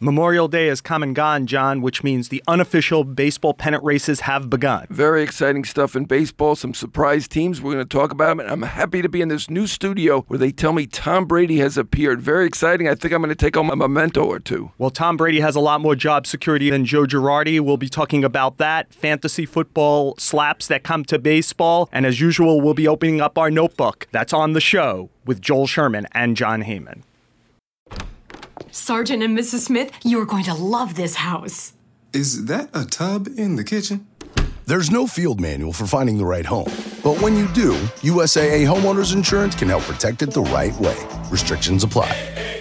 Memorial Day has come and gone, John, which means the unofficial baseball pennant races have begun. Very exciting stuff in baseball, some surprise teams we're going to talk about. And I'm happy to be in this new studio where they tell me Tom Brady has appeared. Very exciting. I think I'm going to take home a memento or two. Well, Tom Brady has a lot more job security than Joe Girardi. We'll be talking about that, fantasy football slaps that come to baseball. And as usual, we'll be opening up our notebook. That's on the show with Joel Sherman and John Heyman. Sergeant and Mrs. Smith, you're going to love this house. Is that a tub in the kitchen? There's no field manual for finding the right home. But when you do, USAA Homeowners Insurance can help protect it the right way. Restrictions apply.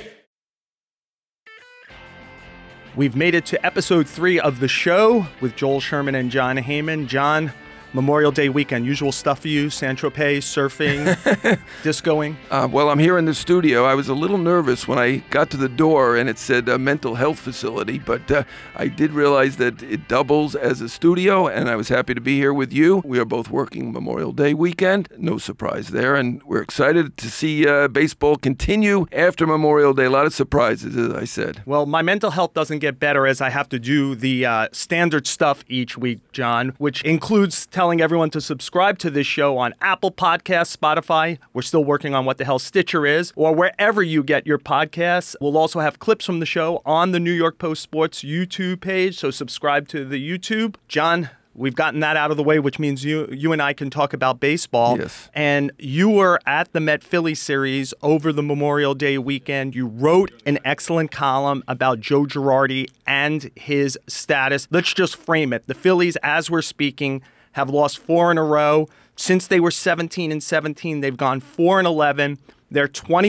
We've made it to episode 3 of the show with Joel Sherman and John Heyman. John, Memorial Day weekend, usual stuff for you, Saint-Tropez, surfing, discoing? Well, I'm here in the studio. I was a little nervous when I got to the door and it said a mental health facility, but I did realize that it doubles as a studio, and I was happy to be here with you. We are both working Memorial Day weekend. No surprise there, and we're excited to see baseball continue after Memorial Day. A lot of surprises, as I said. Well, my mental health doesn't get better as I have to do the standard stuff each week, John, which includes telling everyone to subscribe to this show on Apple Podcasts, Spotify. We're still working on what the hell Stitcher is, or wherever you get your podcasts. We'll also have clips from the show on the New York Post Sports YouTube page, so subscribe to the YouTube. John, we've gotten that out of the way, which means you and I can talk about baseball. Yes. And you were at the Met-Philly series over the Memorial Day weekend. You wrote an excellent column about Joe Girardi and his status. Let's just frame it. The Phillies, as we're speaking, have lost 4 in a row. Since they were 17-17, they've gone 4-11. They're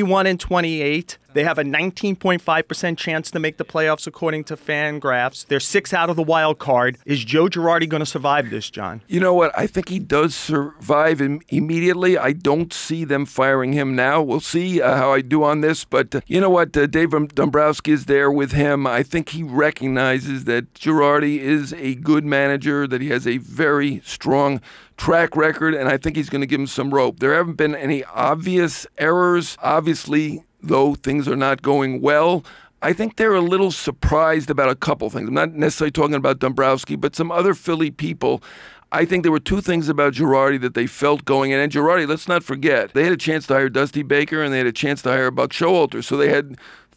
21-28. They have a 19.5% chance to make the playoffs according to Fangraphs. They're 6 out of the wild card. Is Joe Girardi going to survive this, John? You know what? I think he does survive immediately. I don't see them firing him now. We'll see how I do on this. But you know what? Dave Dombrowski is there with him. I think he recognizes that Girardi is a good manager, that he has a very strong track record, and I think he's going to give him some rope. There haven't been any obvious errors. Obviously, though things are not going well, I think they're a little surprised about a couple things. I'm not necessarily talking about Dombrowski, but some other Philly people. I think there were 2 things about Girardi that they felt going in. And Girardi, let's not forget, they had a chance to hire Dusty Baker and they had a chance to hire Buck Showalter. So they had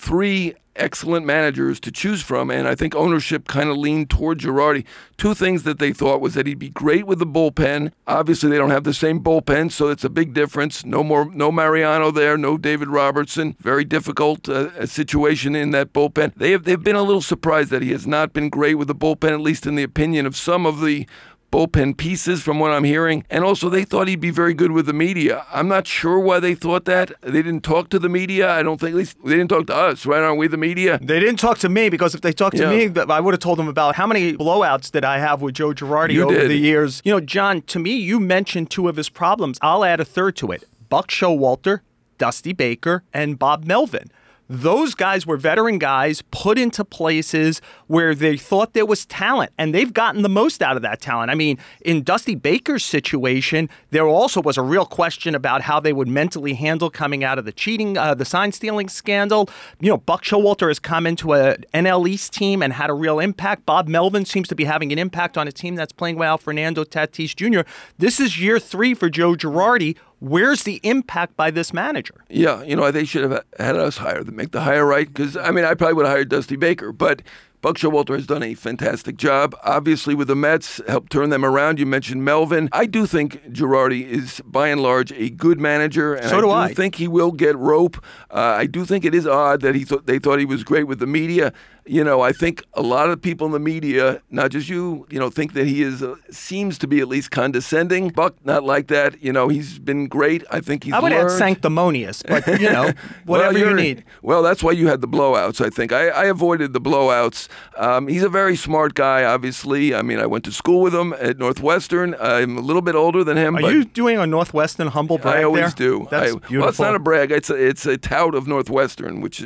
3 excellent managers to choose from, and I think ownership kind of leaned toward Girardi. 2 things that they thought was that he'd be great with the bullpen. Obviously, they don't have the same bullpen, so it's a big difference. No Mariano there, no David Robertson. Very difficult situation in that bullpen. They've been a little surprised that he has not been great with the bullpen, at least in the opinion of some of the bullpen pieces from what I'm hearing. And also they thought he'd be very good with the media. I'm not sure why they thought that. They didn't talk to the media. I don't think, at least they didn't talk to us, right? Aren't we the media? They didn't talk to me, because if they talked to me, I would have told them about how many blowouts did I have with Joe Girardi over the years. You know, John, to me, you mentioned 2 of his problems. I'll add a third to it. Buck Showalter, Dusty Baker, and Bob Melvin. Those guys were veteran guys put into places where they thought there was talent, and they've gotten the most out of that talent. I mean, in Dusty Baker's situation, there also was a real question about how they would mentally handle coming out of the cheating, the sign-stealing scandal. You know, Buck Showalter has come into an NL East team and had a real impact. Bob Melvin seems to be having an impact on a team that's playing well, Fernando Tatis Jr. This is year 3 for Joe Girardi. Where's the impact by this manager? Yeah, you know, they should have had us hire them, make the hire right, because, I mean, I probably would have hired Dusty Baker, but Buck Showalter has done a fantastic job. Obviously, with the Mets, helped turn them around. You mentioned Melvin. I do think Girardi is, by and large, a good manager, and so do I think he will get rope. I do think it is odd that they thought he was great with the media. You know, I think a lot of people in the media, not just you, think that he seems to be at least condescending. Buck, not like that. You know, he's been great. I think he's I would learned. add sanctimonious, but, whatever you need. Well, that's why you had the blowouts, I think. I avoided the blowouts. He's a very smart guy, obviously. I mean, I went to school with him at Northwestern. I'm a little bit older than him. Are you doing a Northwestern humble brag there? I always do. That's beautiful. Well, it's not a brag. It's a tout of Northwestern, which,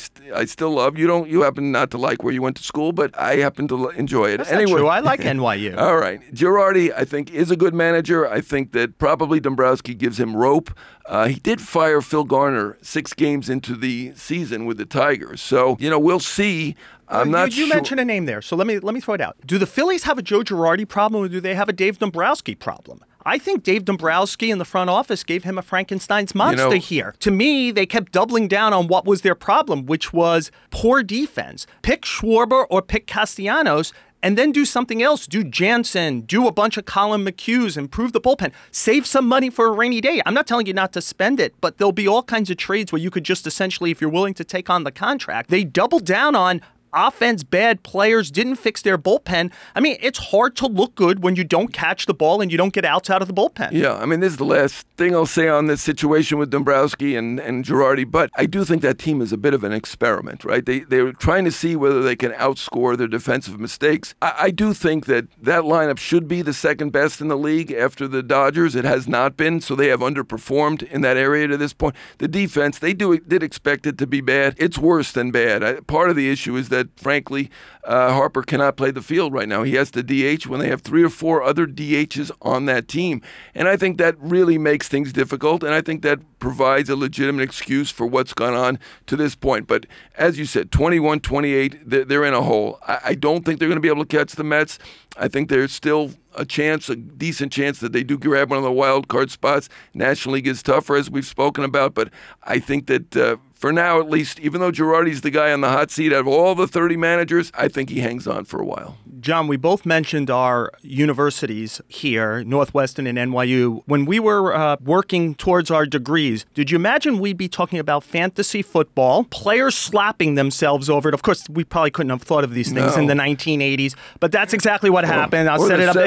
I still love. You happen not to like where you went to school, but I happen to enjoy it. That's anyway, not true. I like NYU. All right. Girardi, I think, is a good manager. I think that probably Dombrowski gives him rope. He did fire Phil Garner 6 games into the season with the Tigers. So, we'll see. I'm not sure. You mentioned a name there, so let me throw it out. Do the Phillies have a Joe Girardi problem, or do they have a Dave Dombrowski problem? I think Dave Dombrowski in the front office gave him a Frankenstein's monster here. To me, they kept doubling down on what was their problem, which was poor defense. Pick Schwarber or pick Castellanos, and then do something else. Do Jansen, do a bunch of Colin McHughs, improve the bullpen, save some money for a rainy day. I'm not telling you not to spend it, but there'll be all kinds of trades where you could just essentially, if you're willing to take on the contract, they double down on offense, bad players, didn't fix their bullpen. I mean, it's hard to look good when you don't catch the ball and you don't get outs out of the bullpen. Yeah, I mean, this is the last thing I'll say on this situation with Dombrowski and Girardi, but I do think that team is a bit of an experiment, right? They're trying to see whether they can outscore their defensive mistakes. I do think that lineup should be the second best in the league after the Dodgers. It has not been, so they have underperformed in that area to this point. The defense, they did expect it to be bad. It's worse than bad. Part of the issue is that frankly, Harper cannot play the field right now. He has to DH when they have 3 or 4 other DHs on that team. And I think that really makes things difficult, and I think that provides a legitimate excuse for what's gone on to this point. But as you said, 21-28, they're in a hole. I don't think they're going to be able to catch the Mets. I think there's still a decent chance that they do grab one of the wild card spots. National League is tougher, as we've spoken about, but I think that for now, at least, even though Girardi's the guy on the hot seat out of all the 30 managers, I think he hangs on for a while. John, we both mentioned our universities here, Northwestern and NYU. When we were working towards our degrees, did you imagine we'd be talking about fantasy football, players slapping themselves over it? Of course, we probably couldn't have thought of these things in the 1980s, but that's exactly what happened. I'll set it up.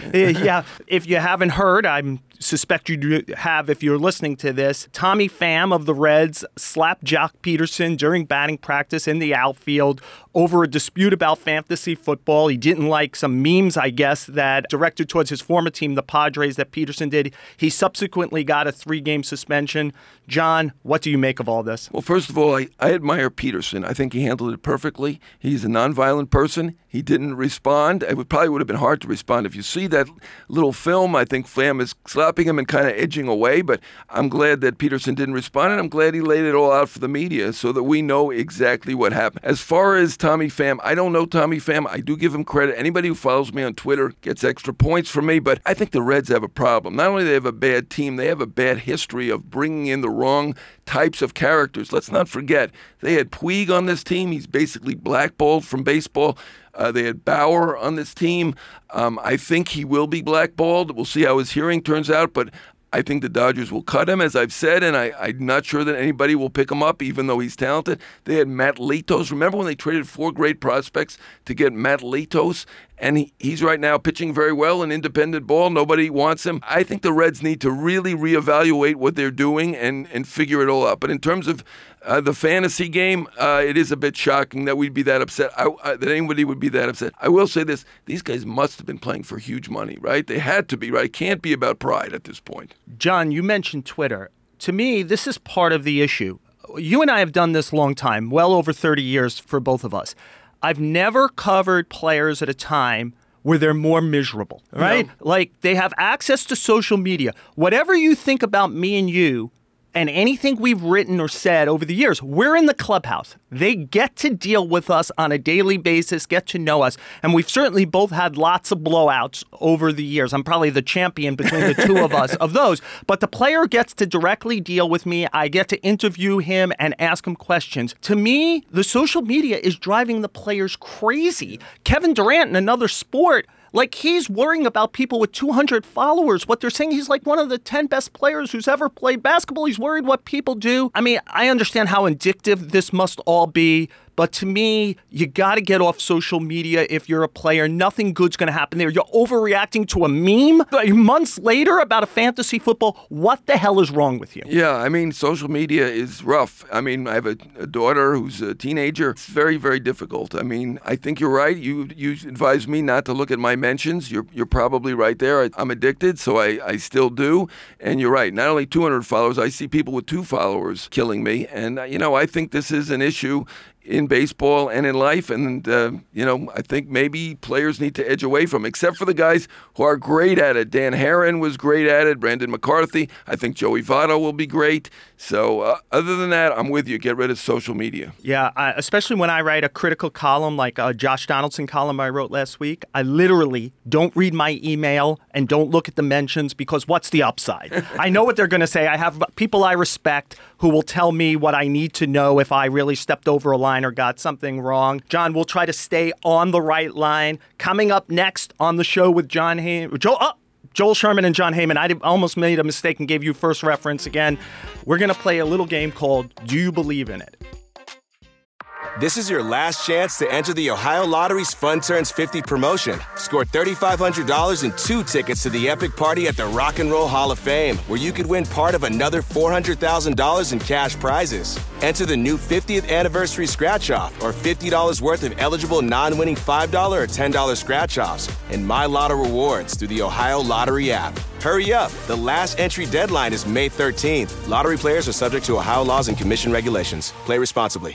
If you haven't heard, I suspect you have if you're listening to this. Tommy Pham of the Reds slapped Jock Peterson during batting practice in the outfield over a dispute about fantasy football. He didn't like some memes, I guess, that directed towards his former team, the Padres, that Peterson did. He subsequently got a 3-game suspension. John, what do you make of all this? Well, first of all, I admire Peterson. I think he handled it perfectly. He's a nonviolent person. He didn't respond. It probably would have been hard to respond. If you see that little film, I think Pham is slapping him and kind of edging away, but I'm glad that Peterson didn't respond, and I'm glad he laid it all out for the media so that we know exactly what happened. As far as Tommy Pham, I don't know Tommy Pham. I do give him credit. Anybody who follows me on Twitter gets extra points from me, but I think the Reds have a problem. Not only do they have a bad team, they have a bad history of bringing in the wrong types of characters. Let's not forget, they had Puig on this team. He's basically blackballed from baseball. They had Bauer on this team. I think he will be blackballed. We'll see how his hearing turns out, but I think the Dodgers will cut him, as I've said, and I'm not sure that anybody will pick him up, even though he's talented. They had Matt Litos. Remember when they traded 4 great prospects to get Matt Litos? And he's right now pitching very well in independent ball. Nobody wants him. I think the Reds need to really reevaluate what they're doing and figure it all out. But in terms of the fantasy game, it is a bit shocking that we'd be that upset, that anybody would be that upset. I will say this. These guys must have been playing for huge money, right? They had to be, right? It can't be about pride at this point. John, you mentioned Twitter. To me, this is part of the issue. You and I have done this long time, well over 30 years for both of us. I've never covered players at a time where they're more miserable, right? No. Like, they have access to social media. Whatever you think about me and you and anything we've written or said over the years, we're in the clubhouse. They get to deal with us on a daily basis, get to know us. And we've certainly both had lots of blowouts over the years. I'm probably the champion between the two of us of those. But the player gets to directly deal with me. I get to interview him and ask him questions. To me, the social media is driving the players crazy. Kevin Durant in another sport, like, he's worrying about people with 200 followers. What they're saying, he's like one of the 10 best players who's ever played basketball. He's worried what people do. I mean, I understand how addictive this must all be, but to me, you got to get off social media if you're a player. Nothing good's going to happen there. You're overreacting to a meme months later about a fantasy football. What the hell is wrong with you? Yeah, I mean, social media is rough. I mean, I have a daughter who's a teenager. It's very, very difficult. I mean, I think you're right. You advised me not to look at my mentions. You're probably right there. I'm addicted, so I still do. And you're right. Not only 200 followers, I see people with 2 followers killing me. And, I think this is an issue in baseball and in life. And, I think maybe players need to edge away from, except for the guys who are great at it. Dan Herron was great at it. Brandon McCarthy. I think Joey Votto will be great. So other than that, I'm with you. Get rid of social media. Yeah, especially when I write a critical column like a Josh Donaldson column I wrote last week. I literally don't read my email and don't look at the mentions because what's the upside? I know what they're going to say. I have people I respect who will tell me what I need to know if I really stepped over a line or got something wrong. John, we'll try to stay on the right line. Coming up next on the show with Joel Sherman and Jon Heyman. I almost made a mistake and gave you first reference again. We're going to play a little game called Do You Believe in It? This is your last chance to enter the Ohio Lottery's Fun Turns 50 promotion. Score $3,500 and 2 tickets to the epic party at the Rock and Roll Hall of Fame, where you could win part of another $400,000 in cash prizes. Enter the new 50th anniversary scratch-off or $50 worth of eligible non-winning $5 or $10 scratch-offs and My Lotto rewards through the Ohio Lottery app. Hurry up. The last entry deadline is May 13th. Lottery players are subject to Ohio laws and commission regulations. Play responsibly.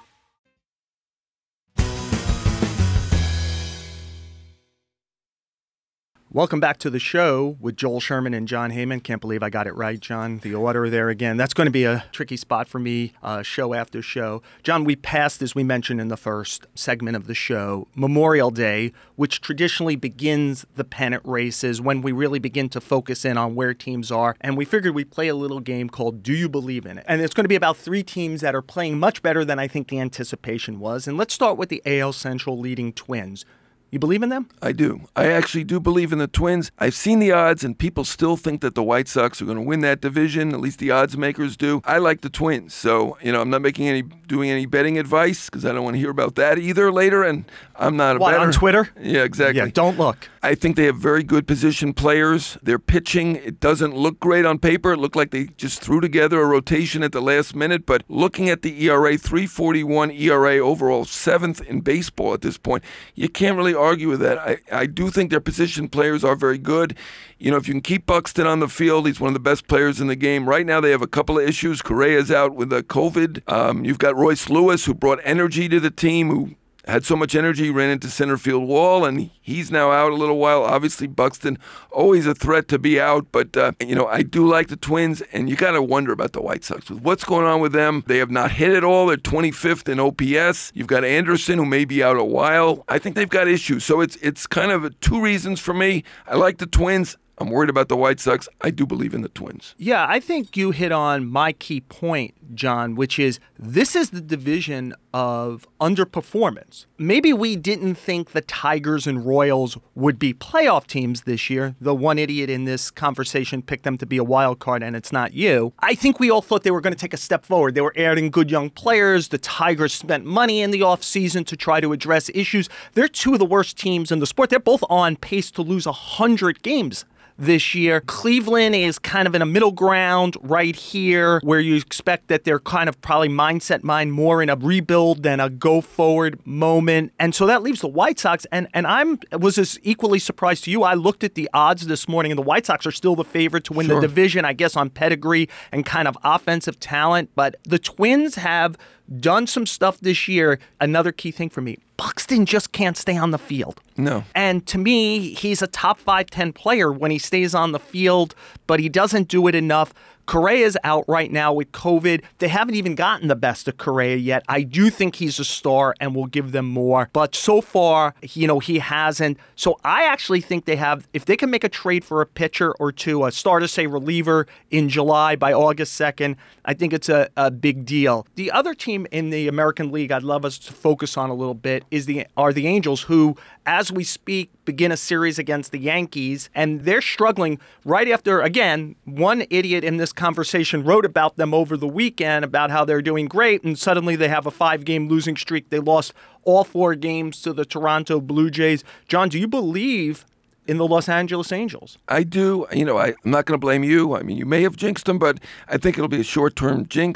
Welcome back to the show with Joel Sherman and Jon Heyman. Can't believe I got it right, John. The order there again. That's going to be a tricky spot for me, show after show. John, we passed, as we mentioned in the first segment of the show, Memorial Day, which traditionally begins the pennant races when we really begin to focus in on where teams are. And we figured we'd play a little game called Do You Believe in It? And it's going to be about 3 teams that are playing much better than I think the anticipation was. And let's start with the AL Central leading Twins. You believe in them? I do. I actually do believe in the Twins. I've seen the odds, and people still think that the White Sox are going to win that division. At least the odds makers do. I like the Twins. So, I'm not doing any betting advice because I don't want to hear about that either later, and I'm not a bettor. On Twitter? Yeah, exactly. Yeah, don't look. I think they have very good position players. Their pitching, it doesn't look great on paper. It looked like they just threw together a rotation at the last minute, but looking at the ERA, 3.41 ERA overall, 7th in baseball at this point, you can't really argue with that. I do think their position players are very good. If you can keep Buxton on the field, he's one of the best players in the game. Right now they have a couple of issues. Correa's out with COVID. You've got Royce Lewis, who brought energy to the team, who had so much energy, ran into center field wall, and he's now out a little while. Obviously, Buxton, always a threat to be out, but, I do like the Twins, and you got to wonder about the White Sox. With what's going on with them, they have not hit at all. They're 25th in OPS. You've got Anderson, who may be out a while. I think they've got issues, so it's kind of 2 reasons for me. I like the Twins. I'm worried about the White Sox. I do believe in the Twins. Yeah, I think you hit on my key point, John, which is this is the division of underperformance. Maybe we didn't think the Tigers and Royals would be playoff teams this year. The one idiot in this conversation picked them to be a wild card, and it's not you. I think we all thought they were going to take a step forward. They were adding good young players. The Tigers spent money in the offseason to try to address issues. They're 2 of the worst teams in the sport. They're both on pace to lose 100 games this year. Cleveland is kind of in a middle ground right here where you expect that they're kind of probably mindset more in a rebuild than a go forward moment. And so that leaves the White Sox. And was as equally surprised to you. I looked at the odds this morning and the White Sox are still the favorite to win the division, I guess on pedigree and kind of offensive talent. But the Twins have done some stuff this year. Another key thing for me, Buxton just can't stay on the field. No. And to me, he's a top 5-10 player when he stays on the field, but he doesn't do it enough. Correa's out right now with COVID. They haven't even gotten the best of Correa yet. I do think he's a star and will give them more. But so far, he hasn't. So I actually think they have, if they can make a trade for a pitcher or 2, a starter, say reliever in July by August 2nd, I think it's a big deal. The other team in the American League I'd love us to focus on a little bit are the Angels, who, as we speak, begin a series against the Yankees, and they're struggling right after, again, one idiot in this conversation wrote about them over the weekend about how they're doing great, and suddenly they have a 5-game losing streak. They lost all 4 games to the Toronto Blue Jays. John, do you believe in the Los Angeles Angels? I do. I'm not going to blame you. I mean, you may have jinxed them, but I think it'll be a short-term jinx.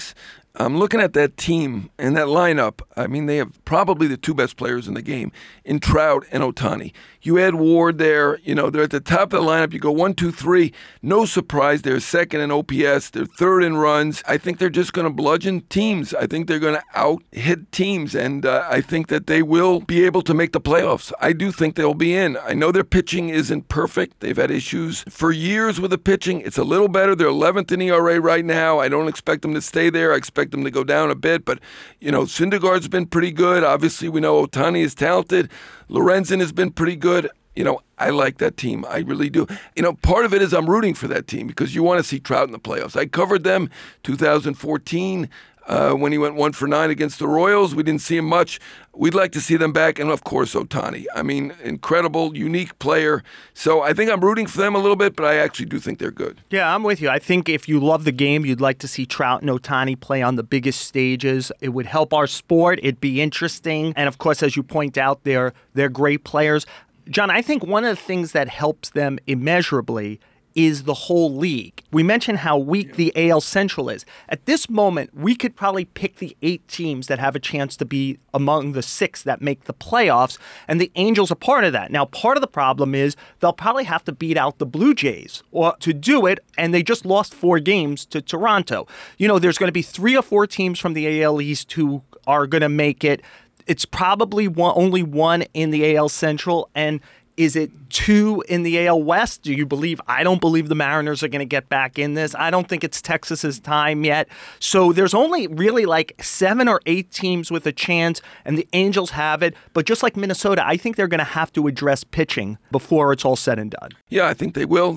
I'm looking at that team and that lineup. I mean, they have probably the two best players in the game in Trout and Ohtani. You add Ward there, they're at the top of the lineup. You go 1, 2, 3. No surprise, they're second in OPS. They're third in runs. I think they're just going to bludgeon teams. I think they're going to out-hit teams, and I think that they will be able to make the playoffs. I do think they'll be in. I know their pitching isn't perfect. They've had issues for years with the pitching. It's a little better. They're 11th in ERA right now. I don't expect them to stay there. I expect them to go down a bit, but, Syndergaard's been pretty good. Obviously, we know Ohtani is talented. Lorenzen has been pretty good. I like that team. I really do. Part of it is I'm rooting for that team because you want to see Trout in the playoffs. I covered them 2014 when he went 1 for 9 against the Royals. We didn't see him much. We'd like to see them back. And, of course, Ohtani. I mean, incredible, unique player. So I think I'm rooting for them a little bit, but I actually do think they're good. Yeah, I'm with you. I think if you love the game, you'd like to see Trout and Ohtani play on the biggest stages. It would help our sport. It'd be interesting. And, of course, as you point out, they're great players. John, I think one of the things that helps them immeasurably is the whole league. We mentioned how weak the AL Central is. At this moment, we could probably pick the 8 teams that have a chance to be among the 6 that make the playoffs, and the Angels are part of that. Now, part of the problem is they'll probably have to beat out the Blue Jays or to do it, and they just lost 4 games to Toronto. There's going to be 3 or 4 teams from the AL East who are going to make it. It's probably only 1 in the AL Central, and is it 2 in the AL West? I don't believe the Mariners are going to get back in this. I don't think it's Texas's time yet. So there's only really like 7 or 8 teams with a chance, and the Angels have it. But just like Minnesota, I think they're going to have to address pitching before it's all said and done. Yeah, I think they will.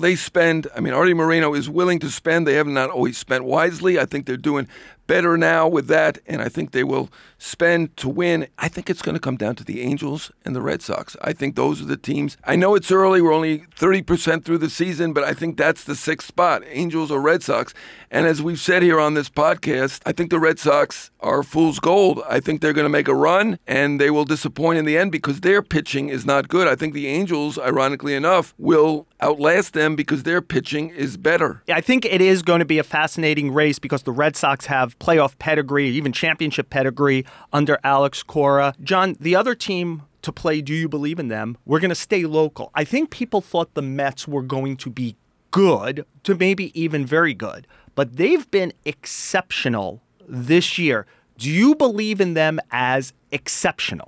Artie Moreno is willing to spend. They have not always spent wisely. I think they're doing better now with that, and I think they will spend to win. I think it's going to come down to the Angels and the Red Sox. I think those are the teams. I know it's early. We're only 30% through the season, but I think that's the 6th spot, Angels or Red Sox. And as we've said here on this podcast, I think the Red Sox are fool's gold. I think they're going to make a run, and they will disappoint in the end because their pitching is not good. I think the Angels, ironically enough, will outlast them because their pitching is better. I think it is going to be a fascinating race because the Red Sox have playoff pedigree, even championship pedigree under Alex Cora. John, the other team to play, do you believe in them? We're going to stay local. I think people thought the Mets were going to be good, to maybe even very good, but they've been exceptional this year. Do you believe in them as exceptional?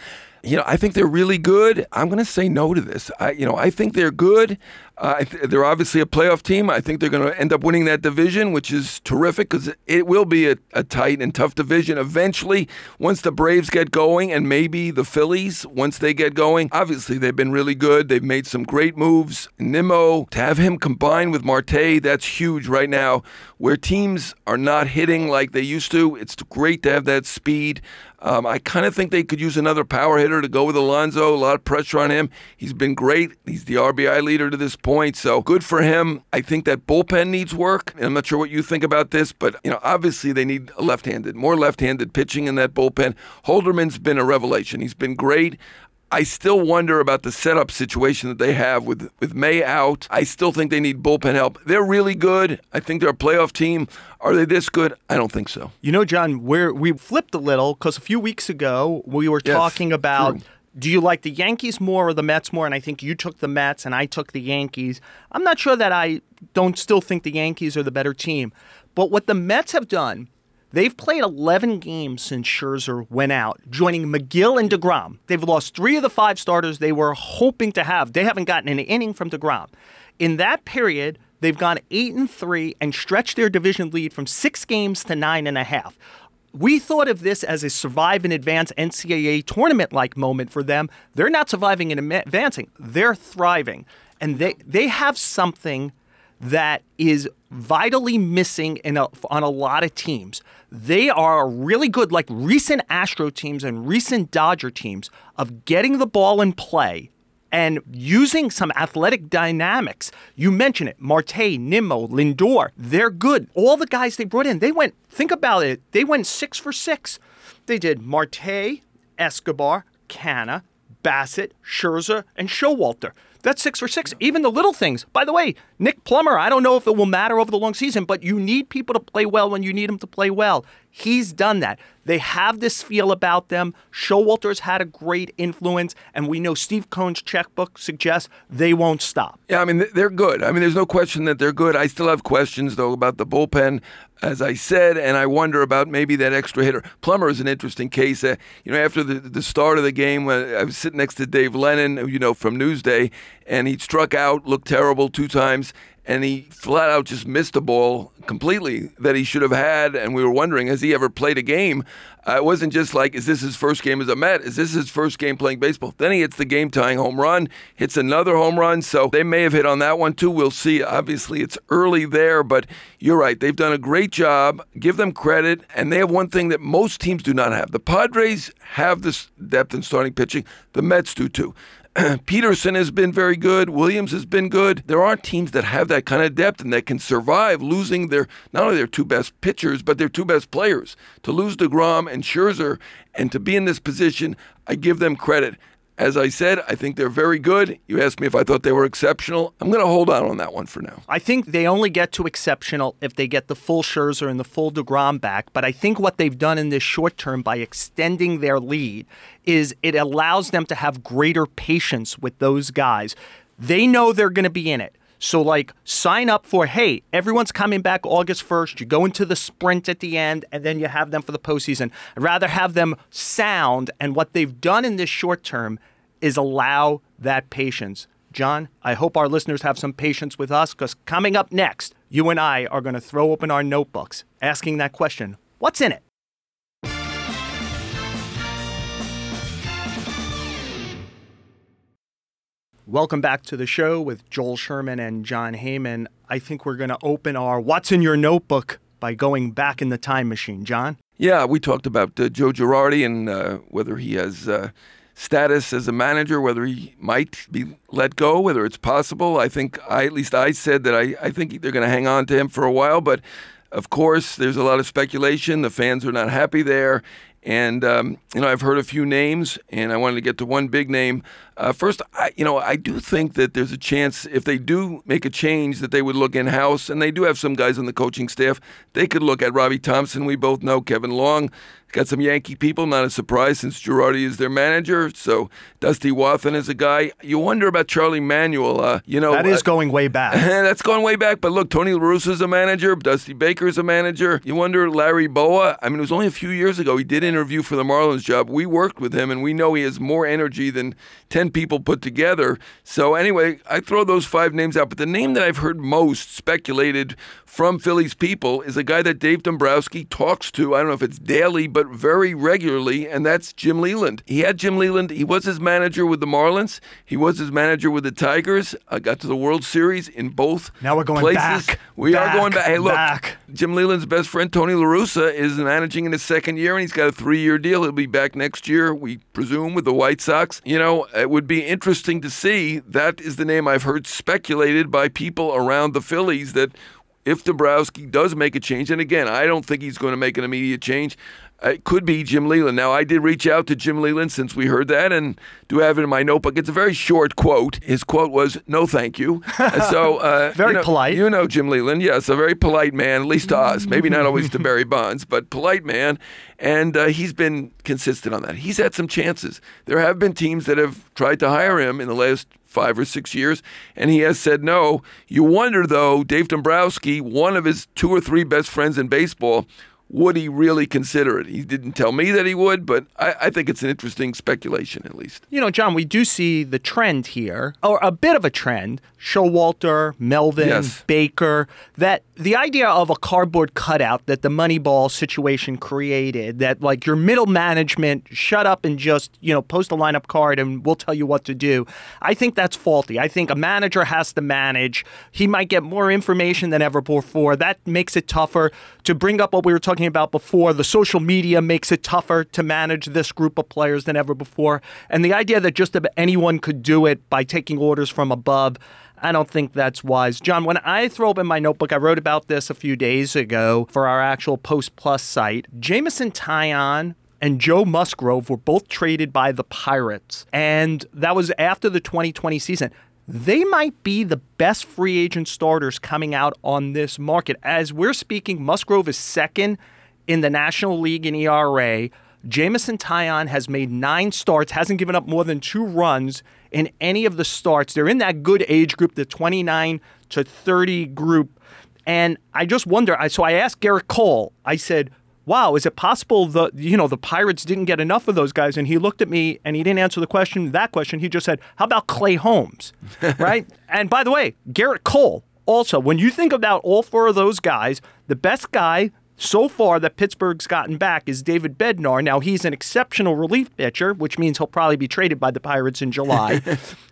I think they're really good. I'm going to say no to this. I think they're good. They're obviously a playoff team. I think they're going to end up winning that division, which is terrific because it will be a tight and tough division. Eventually, once the Braves get going and maybe the Phillies, once they get going, obviously they've been really good. They've made some great moves. Nimmo, to have him combined with Marte, that's huge right now. Where teams are not hitting like they used to, it's great to have that speed. I kind of think they could use another power hitter to go with Alonso. A lot of pressure on him. He's been great. He's the RBI leader to this point, so good for him. I think that bullpen needs work. And I'm not sure what you think about this, but obviously they need more left-handed pitching in that bullpen. Holderman's been a revelation. He's been great. I still wonder about the setup situation that they have with May out. I still think they need bullpen help. They're really good. I think they're a playoff team. Are they this good? I don't think so. John, we flipped a little because a few weeks ago we were talking about, do you like the Yankees more or the Mets more? And I think you took the Mets and I took the Yankees. I'm not sure that I don't still think the Yankees are the better team. But what the Mets have done, they've played 11 games since Scherzer went out, joining McGill and DeGrom. They've lost 3 of the 5 starters they were hoping to have. They haven't gotten an inning from DeGrom. In that period, they've gone 8-3 and stretched their division lead from 6 games to 9.5. We thought of this as a survive and advance NCAA tournament-like moment for them. They're not surviving and advancing. They're thriving. And they have something that is vitally missing on a lot of teams. They are really good, like recent Astro teams and recent Dodger teams, of getting the ball in play and using some athletic dynamics. You mentioned it, Marte, Nimmo, Lindor. They're good. All the guys they brought in, think about it, they went 6 for 6. They did Marte, Escobar, Canna, Bassett, Scherzer, and Showalter. That's 6 for 6. Even the little things. By the way, Nick Plummer, I don't know if it will matter over the long season, but you need people to play well when you need them to play well. He's done that. They have this feel about them. Showalter's had a great influence, and we know Steve Cohen's checkbook suggests they won't stop. Yeah, I mean, they're good. I mean, there's no question that they're good. I still have questions, though, about the bullpen, as I said, and I wonder about maybe that extra hitter. Plummer is an interesting case. After the start of the game, I was sitting next to Dave Lennon, from Newsday, and he struck out, looked terrible 2 times, and he flat out just missed a ball completely that he should have had, and we were wondering, has he ever played a game? It wasn't just like, is this his first game as a Met? Is this his first game playing baseball? Then he hits the game-tying home run, hits another home run, so they may have hit on that one too. We'll see. Obviously, it's early there, but you're right. They've done a great job. Give them credit, and they have one thing that most teams do not have. The Padres have this depth in starting pitching. The Mets do too. Peterson has been very good. Williams has been good. There aren't teams that have that kind of depth and that can survive losing not only their 2 best pitchers, but their 2 best players. To lose DeGrom and Scherzer and to be in this position, I give them credit. As I said, I think they're very good. You asked me if I thought they were exceptional. I'm going to hold on that one for now. I think they only get to exceptional if they get the full Scherzer and the full DeGrom back. But I think what they've done in this short term by extending their lead is it allows them to have greater patience with those guys. They know they're going to be in it. So, sign up for, hey, everyone's coming back August 1st. You go into the sprint at the end, and then you have them for the postseason. I'd rather have them sound, and what they've done in this short term is allow that patience. John, I hope our listeners have some patience with us, because coming up next, you and I are going to throw open our notebooks, asking that question, what's in it? Welcome back to the show with Joel Sherman and John Heyman. I think we're going to open our What's in Your Notebook by going back in the time machine. John? Yeah, we talked about Joe Girardi and whether he has status as a manager, whether he might be let go, whether it's possible. I think I said that I think they're going to hang on to him for a while, but of course, there's a lot of speculation. The fans are not happy there. And, I've heard a few names, and I wanted to get to one big name. First, I do think that there's a chance if they do make a change that they would look in-house, and they do have some guys on the coaching staff. They could look at Robbie Thompson. We both know Kevin Long. Got some Yankee people, not a surprise since Girardi is their manager. So Dusty Wathan is a guy. You wonder about Charlie Manuel. That is going way back. That's going way back. But look, Tony La Russa is a manager. Dusty Baker is a manager. You wonder, Larry Boa. I mean, it was only a few years ago. He did interview for the Marlins job. We worked with him, and we know he has more energy than 10 people put together. So anyway, I throw those 5 names out. But the name that I've heard most speculated from Phillies people is a guy that Dave Dombrowski talks to. I don't know if it's daily, but very regularly, and that's Jim Leyland. He had Jim Leyland. He was his manager with the Marlins. He was his manager with the Tigers. Got to the World Series in both Now we're going places. back. We are going back. Hey, look, back. Jim Leyland's best friend, Tony La Russa, is managing in his 2nd year, and he's got a 3-year deal. He'll be back next year, we presume, with the White Sox. It would be interesting to see. That is the name I've heard speculated by people around the Phillies, that if Dombrowski does make a change, and again, I don't think he's going to make an immediate change, it could be Jim Leyland. Now, I did reach out to Jim Leyland since we heard that, and do have it in my notebook. It's a very short quote. His quote was, "No, thank you." So very polite. You know Jim Leyland. Yes, a very polite man, at least to us. Maybe not always to Barry Bonds, but polite man. And he's been consistent on that. He's had some chances. There have been teams that have tried to hire him in the last 5 or 6 years, and he has said no. You wonder, though, Dave Dombrowski, one of his 2 or 3 best friends in baseball, would he really consider it? He didn't tell me that he would, but I think it's an interesting speculation, at least. John, we do see the trend here, or a bit of a trend. Showalter, Melvin, yes. Baker, that the idea of a cardboard cutout that the Moneyball situation created, that your middle management shut up and just, post a lineup card and we'll tell you what to do. I think that's faulty. I think a manager has to manage. He might get more information than ever before. That makes it tougher. To bring up what we were talking about before, the social media makes it tougher to manage this group of players than ever before. And the idea that just anyone could do it by taking orders from above, I don't think that's wise. John, when I throw open my notebook, I wrote about this a few days ago for our actual Post Plus site. Jamison Taillon and Joe Musgrove were both traded by the Pirates, and that was after the 2020 season. They might be the best free agent starters coming out on this market. As we're speaking, Musgrove is 2nd in the National League in ERA. Jameson Taillon has made 9 starts, hasn't given up more than 2 runs in any of the starts. They're in that good age group, the 29 to 30 group. And I just wonder, so I asked Garrett Cole, I said, wow, is it possible the Pirates didn't get enough of those guys? And he looked at me and he didn't answer that question. He just said, how about Clay Holmes, right? And by the way, Garrett Cole, also, when you think about all 4 of those guys, the best guy so far that Pittsburgh's gotten back is David Bednar. Now, he's an exceptional relief pitcher, which means he'll probably be traded by the Pirates in July.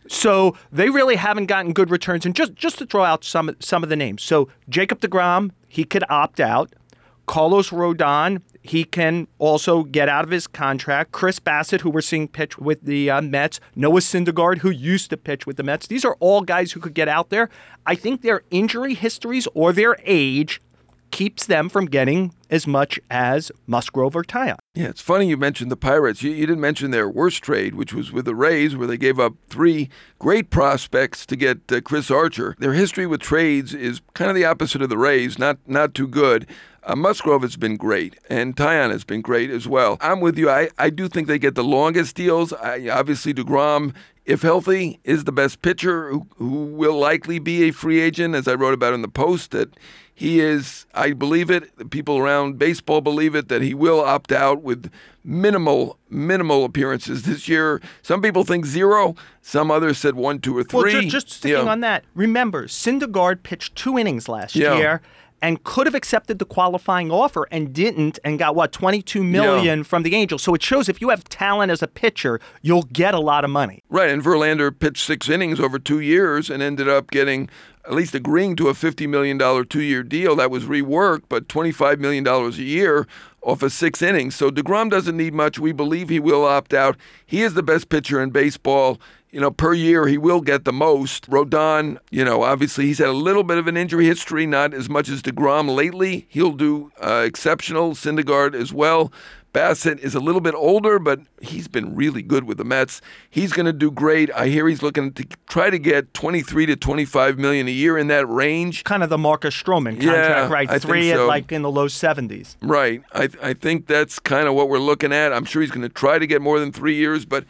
So they really haven't gotten good returns. And just to throw out some of the names. So Jacob deGrom, he could opt out. Carlos Rodon, he can also get out of his contract. Chris Bassett, who we're seeing pitch with the Mets. Noah Syndergaard, who used to pitch with the Mets. These are all guys who could get out there. I think their injury histories or their age keeps them from getting as much as Musgrove or Taillon. Yeah, it's funny you mentioned the Pirates. You didn't mention their worst trade, which was with the Rays, where they gave up 3 great prospects to get Chris Archer. Their history with trades is kind of the opposite of the Rays, not too good. Musgrove has been great, and Taillon has been great as well. I'm with you. I do think they get the longest deals. Obviously, deGrom, if healthy, is the best pitcher who will likely be a free agent, as I wrote about in the Post, that he is, I believe it, the people around baseball believe it, that he will opt out with minimal appearances this year. Some people think 0. Some others said 1, 2, or 3. Well, just sticking on that, remember, Syndergaard pitched 2 innings last year and could have accepted the qualifying offer and didn't, and got, $22 million from the Angels. So it shows if you have talent as a pitcher, you'll get a lot of money. Right, and Verlander pitched 6 innings over 2 years and ended up getting, at least agreeing to a $50 million 2-year deal that was reworked, but $25 million a year off of 6 innings. So deGrom doesn't need much. We believe he will opt out. He is the best pitcher in baseball. Per year, he will get the most. Rodon, obviously he's had a little bit of an injury history, not as much as deGrom lately. He'll do exceptional. Syndergaard as well. Bassett is a little bit older, but he's been really good with the Mets. He's going to do great. I hear he's looking to try to get $23 to $25 million a year in that range. Kind of the Marcus Stroman contract, right? I 3 so. at in the low 70s. Right. I think that's kind of what we're looking at. I'm sure he's going to try to get more than 3 years, but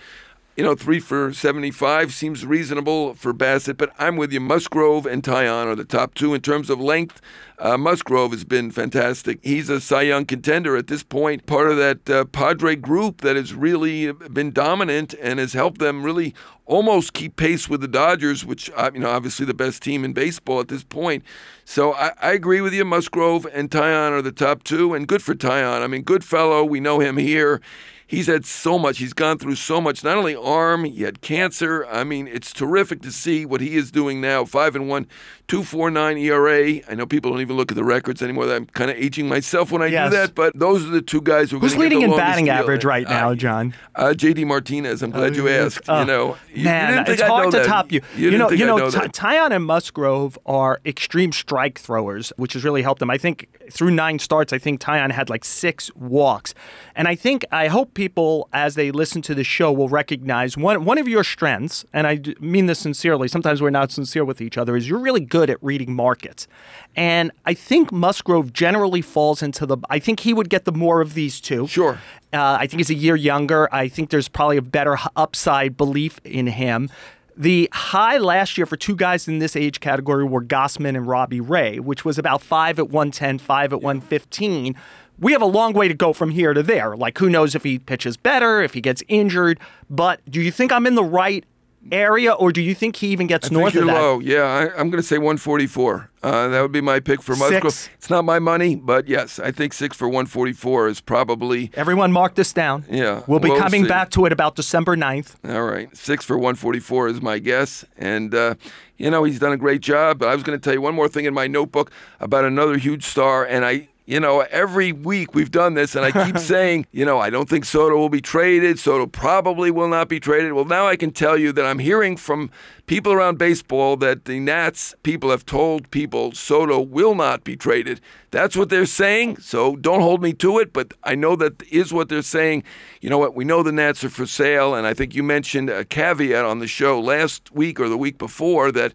3 for $75 seems reasonable for Bassett, but I'm with you. Musgrove and Taillon are the top 2 in terms of length. Musgrove has been fantastic. He's a Cy Young contender at this point, part of that Padre group that has really been dominant and has helped them really almost keep pace with the Dodgers, which, obviously the best team in baseball at this point. So I agree with you. Musgrove and Taillon are the top 2, and good for Taillon. Good fellow. We know him here. He's had so much. He's gone through so much. Not only arm, he had cancer. It's terrific to see what he is doing now. 5-1, 2.49 ERA. I know people don't even look at the records anymore. I'm kind of aging myself when I do that, but those are the 2 guys who are going to get the leading in longest batting deal. average right now, John? JD Martinez. I'm glad you asked. It's hard to top you. Taillon and Musgrove are extreme strike throwers, which has really helped them. I think through 9 starts, I think Taillon had 6 walks. And I hope people, as they listen to the show, will recognize one of your strengths, and I mean this sincerely, sometimes we're not sincere with each other, is you're really good at reading markets. And I think Musgrove generally falls into I think he would get the more of these 2. Sure. I think he's a year younger. I think there's probably a better upside belief in him. The high last year for 2 guys in this age category were Gausman and Robbie Ray, which was about 5 at 110, 5 at 115. We have a long way to go from here to there. Who knows if he pitches better, if he gets injured. But do you think I'm in the right area, or do you think he even gets north of that? Low. Yeah, I'm going to say 144. That would be my pick for Musgrove. 6. It's not my money, but yes, I think 6 for 144 is probably... Everyone mark this down. Yeah. We'll be coming back to it about December 9th. All right. 6 for 144 is my guess. And, he's done a great job. But I was going to tell you one more thing in my notebook about another huge star, and every week we've done this, and I keep saying, I don't think Soto will be traded. Soto probably will not be traded. Well, now I can tell you that I'm hearing from people around baseball that the Nats people have told people Soto will not be traded. That's what they're saying, so don't hold me to it, but I know that is what they're saying. You know what? We know the Nats are for sale, and I think you mentioned a caveat on the show last week or the week before that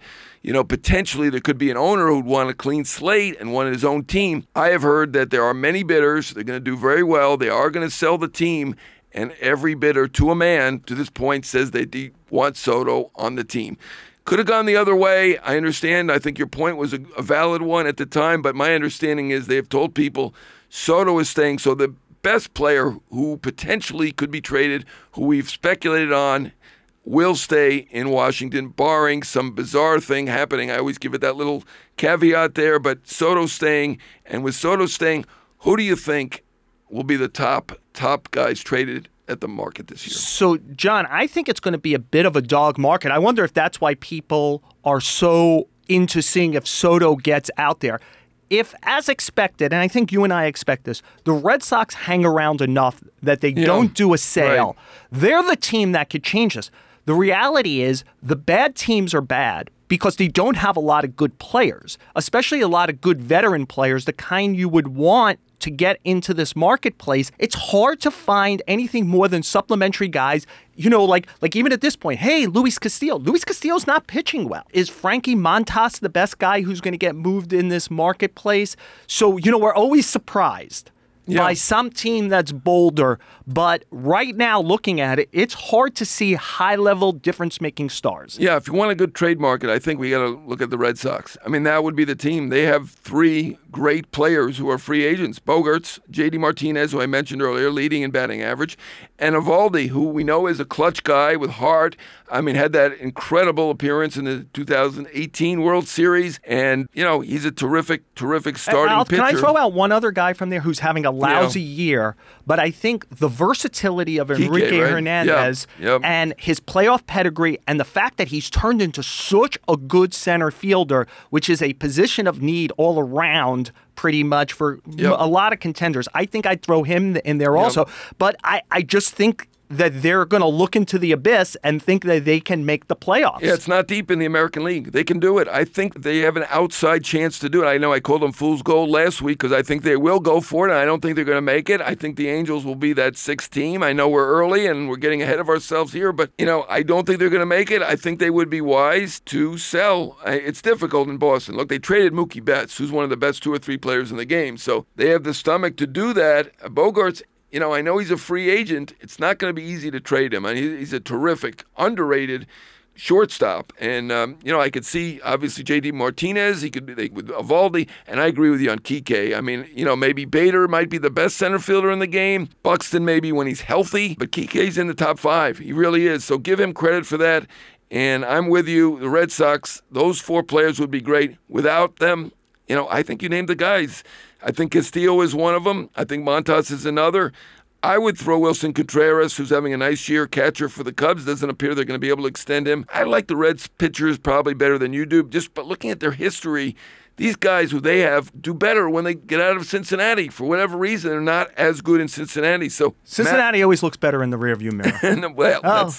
potentially there could be an owner who'd want a clean slate and want his own team. I have heard that there are many bidders. They're going to do very well. They are going to sell the team. And every bidder, to a man, to this point, says they want Soto on the team. Could have gone the other way. I understand. I think your point was a valid one at the time. But my understanding is they have told people Soto is staying. So the best player who potentially could be traded, who we've speculated on, will stay in Washington, barring some bizarre thing happening. I always give it that little caveat there. But Soto's staying. And with Soto staying, who do you think will be the top guys traded at the market this year? So, John, I think it's going to be a bit of a dog market. I wonder if that's why people are so into seeing if Soto gets out there. If, as expected, and I think you and I expect this, the Red Sox hang around enough that they don't do a sale, they're the team that could change this. The reality is the bad teams are bad because they don't have a lot of good players, especially a lot of good veteran players, the kind you would want to get into this marketplace. It's hard to find anything more than supplementary guys, like even at this point, hey, Luis Castillo. Luis Castillo's not pitching well. Is Frankie Montas the best guy who's going to get moved in this marketplace? So, we're always surprised by some team that's bolder. But right now, looking at it, it's hard to see high-level difference-making stars. Yeah, if you want a good trade market, I think we got to look at the Red Sox. I mean, that would be the team. They have 3 great players who are free agents. Bogaerts, J.D. Martinez, who I mentioned earlier, leading in batting average, and Eovaldi, who we know is a clutch guy with heart. I mean, had that incredible appearance in the 2018 World Series, and, he's a terrific starting pitcher. Can I throw out one other guy from there who's having a lousy year, but I think the versatility of Enrique Hernandez and his playoff pedigree and the fact that he's turned into such a good center fielder, which is a position of need all around pretty much for a lot of contenders. I think I'd throw him in there also, but I just think that they're going to look into the abyss and think that they can make the playoffs. Yeah, it's not deep in the American League. They can do it. I think they have an outside chance to do it. I know I called them fool's gold last week because I think they will go for it, and I don't think they're going to make it. I think the Angels will be that 6th team. I know we're early and we're getting ahead of ourselves here, but, I don't think they're going to make it. I think they would be wise to sell. It's difficult in Boston. Look, they traded Mookie Betts, who's one of the best 2 or 3 players in the game, so they have the stomach to do that. Bogaerts, I know he's a free agent. It's not going to be easy to trade him. I mean, he's a terrific, underrated shortstop. And, I could see, obviously, J.D. Martinez. He could be with Eovaldi. And I agree with you on Kike. I mean, maybe Bader might be the best center fielder in the game. Buxton maybe when he's healthy. But Kike's in the top 5. He really is. So give him credit for that. And I'm with you. The Red Sox, those 4 players would be great. Without them, I think you named the guys. I think Castillo is one of them. I think Montas is another. I would throw Wilson Contreras, who's having a nice year, catcher for the Cubs. Doesn't appear they're going to be able to extend him. I like the Reds pitchers probably better than you do. But looking at their history, these guys who they have do better when they get out of Cincinnati. For whatever reason, they're not as good in Cincinnati. So Cincinnati always looks better in the rearview mirror.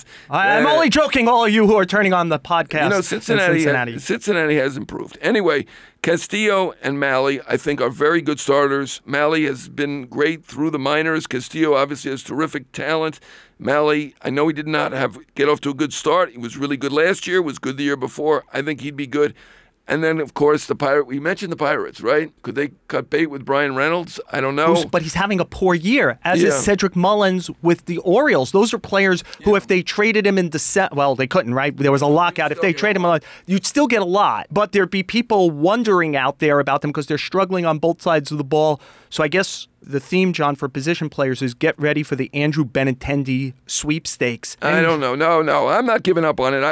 I'm only joking, all of you who are turning on the podcast. Cincinnati has improved. Anyway, Castillo and Mahle, I think, are very good starters. Mahle has been great through the minors. Castillo obviously has terrific talent. Mahle, I know he did not get off to a good start. He was really good last year, was good the year before. I think he'd be good. And then, of course, we mentioned the Pirates, right? Could they cut bait with Brian Reynolds? I don't know. But he's having a poor year, as is Cedric Mullins with the Orioles. Those are players who, if they traded him in December, well, they couldn't, right? There was a lockout. If they traded him, you'd still get a lot. But there'd be people wondering out there about them because they're struggling on both sides of the ball. So I guess the theme, John, for position players is get ready for the Andrew Benintendi sweepstakes. I don't know. No. I'm not giving up on it.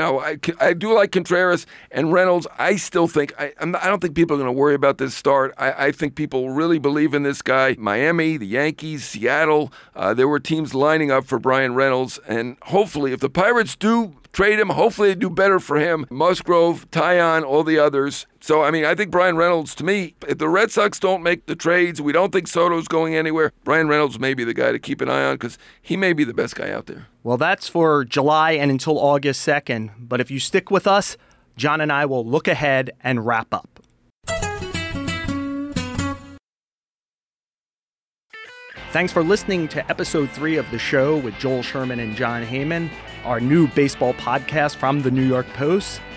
I do like Contreras and Reynolds. I still think I don't think people are going to worry about this start. I think people really believe in this guy. Miami, the Yankees, Seattle. There were teams lining up for Brian Reynolds, and hopefully, if the Pirates do trade him, hopefully they do better for him. Musgrove, Taillon, all the others. So, I think Brian Reynolds, to me, if the Red Sox don't make the trades, we don't think Soto's going anywhere, Brian Reynolds may be the guy to keep an eye on because he may be the best guy out there. Well, that's for July and until August 2nd. But if you stick with us, John and I will look ahead and wrap up. Thanks for listening to episode 3 of the show with Joel Sherman and John Heyman, our new baseball podcast from the New York Post.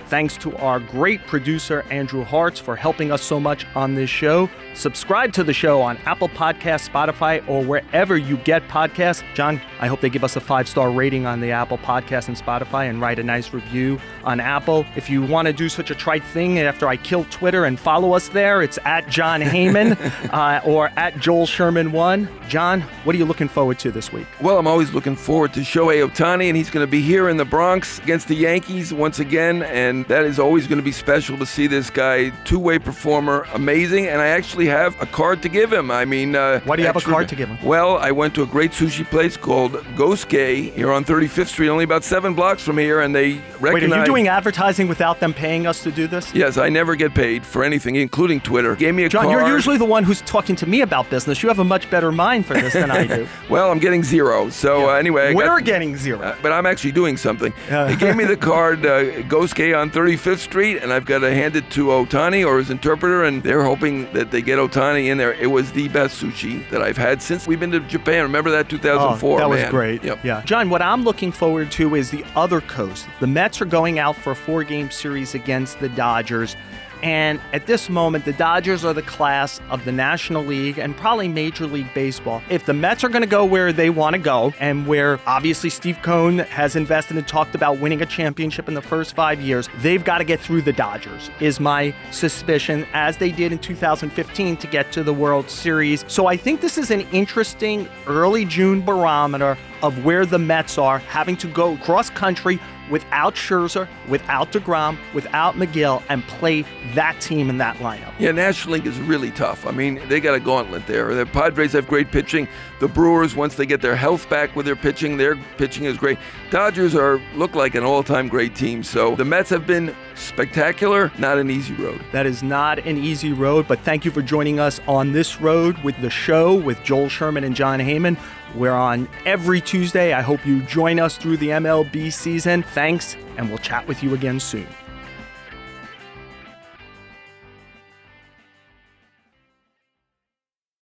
Thanks to our great producer, Andrew Hartz, for helping us so much on this show. Subscribe to the show on Apple Podcasts, Spotify, or wherever you get podcasts. John, I hope they give us a 5-star rating on the Apple Podcasts and Spotify and write a nice review on Apple. If you want to do such a trite thing after I kill Twitter and follow us there, it's at John Heyman or at Joel Sherman1. John, what are you looking forward to this week? Well, I'm always looking forward to Shohei Ohtani, and he's going to be here in the Bronx against the Yankees once again, and that is always going to be special to see this guy. Two-way performer, amazing, and I actually have a card to give him. I mean... Why do you have a card to give him? Well, I went to a great sushi place called Gosuke here on 35th Street, only about 7 blocks from here, and they recognize... Wait, are you doing advertising without them paying us to do this? Yes, I never get paid for anything, including Twitter. Gave me a John, card. you're usually the one who's talking to me about business. You have a much better mind for this than I do. Well, I'm getting zero. So anyway... We're getting zero. But I'm actually doing something. They gave me the card, Gosuke on 35th Street, and I've got to hand it to Ohtani or his interpreter, and they're hoping that they get Ohtani in there. It was the best sushi that I've had since we've been to Japan. Remember that 2004? That was man. great. Yep. Yeah. John, what I'm looking forward to is the other coast. The Mets are going out for a 4-game series against the Dodgers. And at this moment, the Dodgers are the class of the National League and probably Major League Baseball. If the Mets are going to go where they want to go, and where obviously Steve Cohen has invested and talked about winning a championship in the first 5 years, they've got to get through the Dodgers, is my suspicion, as they did in 2015 to get to the World Series. So I think this is an interesting early June barometer of where the Mets are, having to go cross country without Scherzer, without DeGrom, without McGill, and play that team in that lineup. Yeah, National League is really tough. I mean, they got a gauntlet there. The Padres have great pitching. The Brewers, once they get their health back with their pitching is great. Dodgers look like an all-time great team. So the Mets have been spectacular, not an easy road. That is not an easy road, but thank you for joining us on this road with the show with Joel Sherman and John Heyman. We're on every Tuesday. I hope you join us through the MLB season. Thanks, and we'll chat with you again soon.